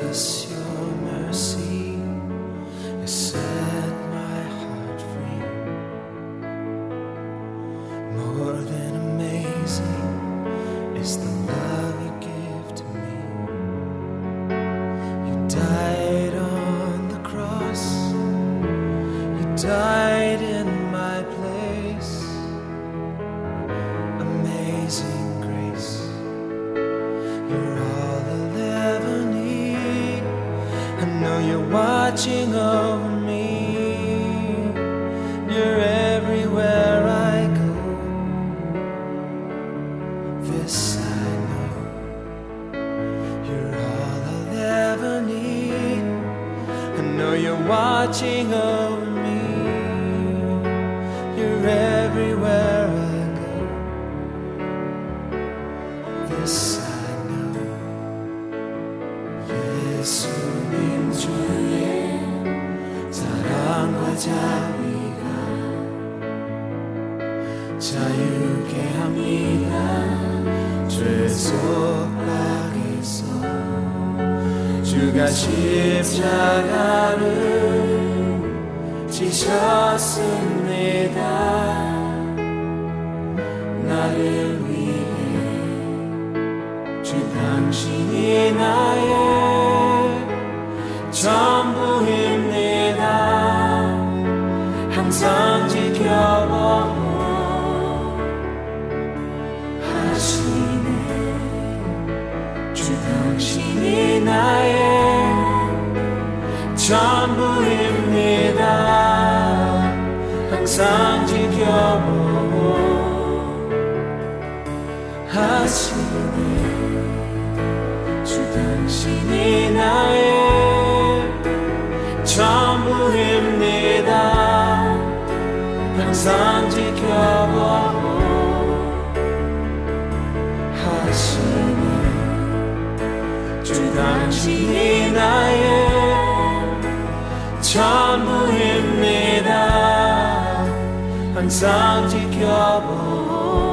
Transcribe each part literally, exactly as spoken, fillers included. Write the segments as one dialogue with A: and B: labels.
A: Jesus, your mercy has set my heart free. More than amazing is the love you give to me. You died on the cross, you died in my place. Amazing grace, you're all I'll ever need. I know you're watching over me. You're everywhere I go. This I know, you're all I'll ever need. I know you're watching over me. You're everywhere I go. This I know. 예수님 주의 사랑과 자비가 자유케 합니다. 죄 속박에서 주가 십자가를 지셨습니다. 나를 위해 주 당신이 나의 전부입니다. 항상 지켜보고 하시네. 주 당신이 나의 전부입니다. 항상 지켜보고 하시네. 주 당신이 나의 전부입니다. 항상 지켜보고 하시네. 주 당신이 나의 전부입니다. 항상 지켜보고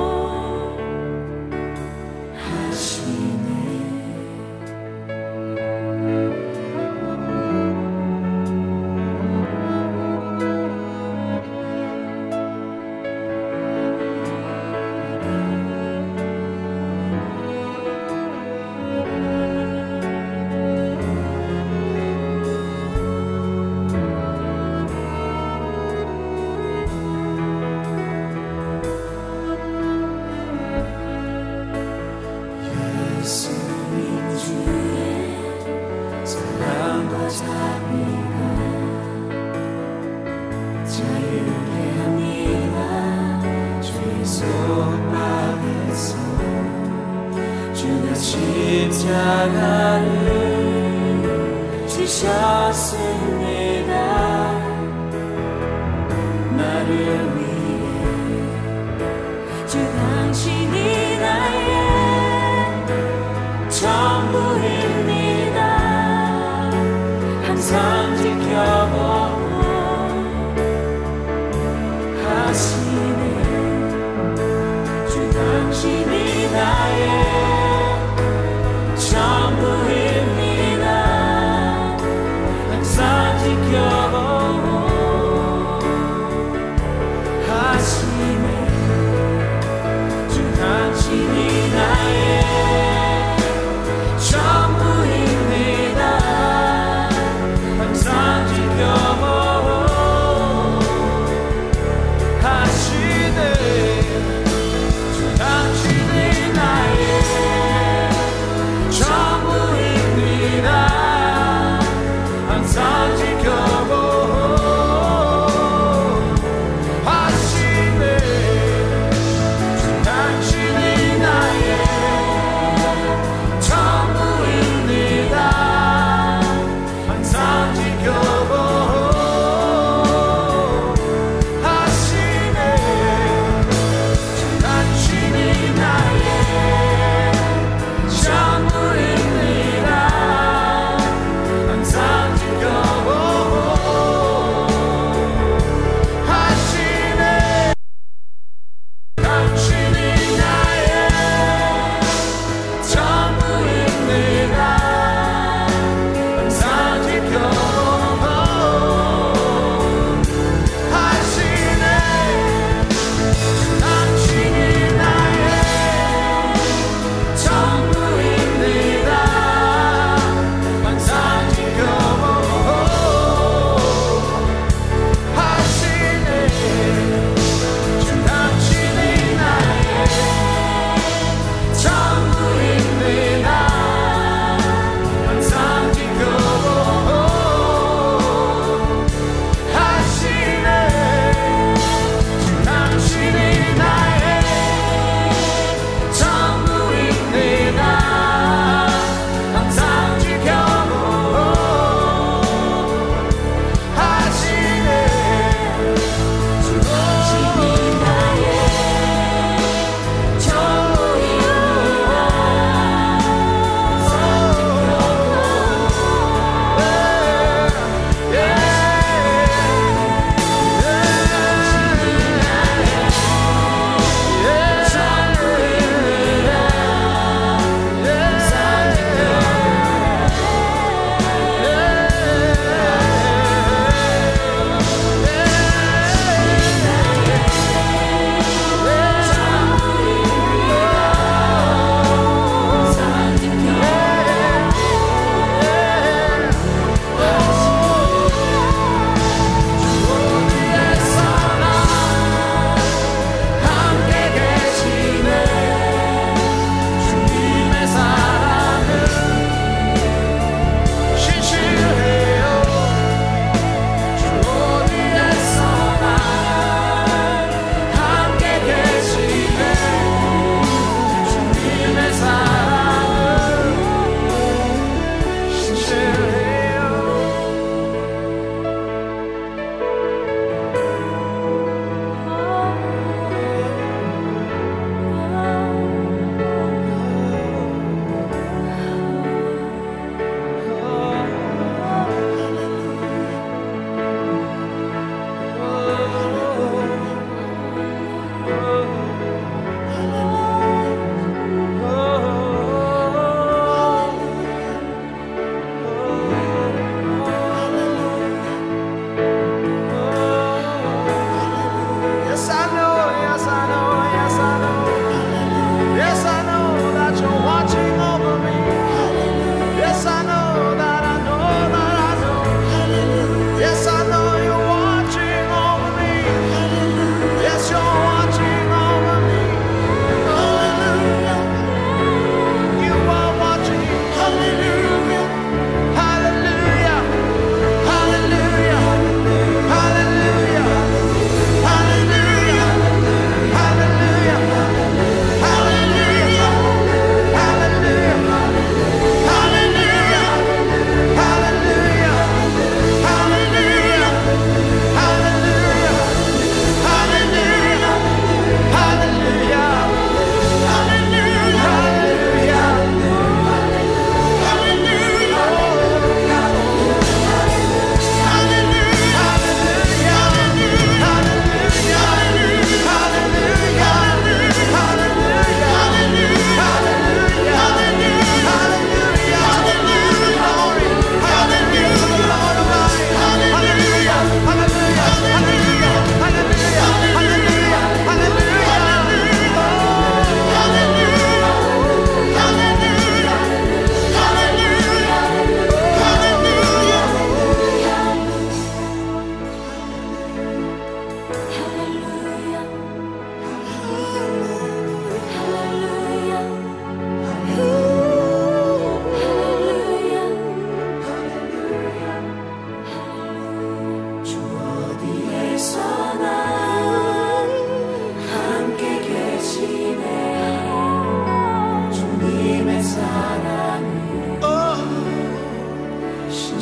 A: 하시네. 예수님 주의 사랑과 자비가 자유케 합니다. 죄 속박에서 주가 십자가를 지셨습니다. 나를 위해 주 당신이 나의 전부입니다. 항상 지켜보고 하시네. 주 당신이 나의 전부입니다. 항상 지켜보고 하시네. 주 당신이 나의 전부입니다. 항상 지켜보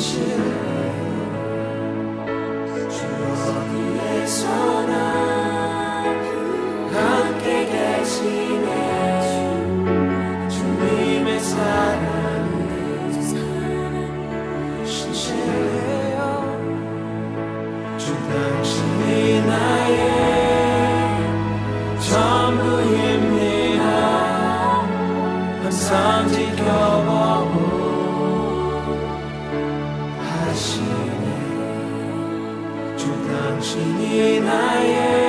A: 당신이 나의